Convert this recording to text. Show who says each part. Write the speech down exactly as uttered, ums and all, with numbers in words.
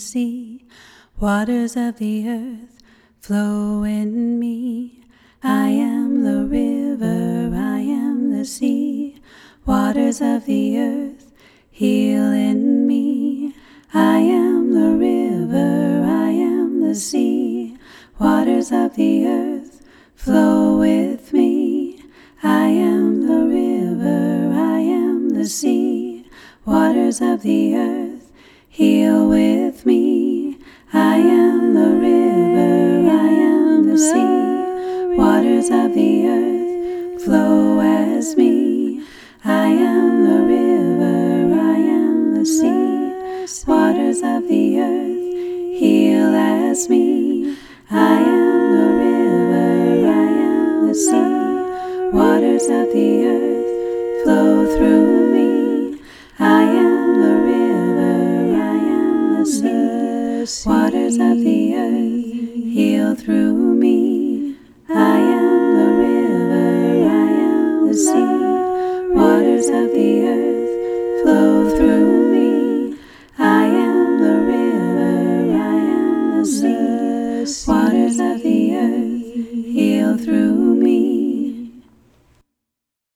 Speaker 1: sea. Waters of the earth flow in me. I am the river, I am the sea. Waters of the earth heal in me. I am the river, I am the sea. Waters of the earth flow with me. I am the river, I am the sea. Waters of the earth heal with me. I am the river, I am the sea. Waters of the earth flow as me. I am the river, I am the sea. Waters of the earth heal as me. I am the river, I am the sea. Waters of the earth flow through me. I am the river, I am the sea. Waters of the earth heal through me. I am the river, I am the sea. Waters of the earth flow through me. I am the river, I am the sea. Waters of the earth heal through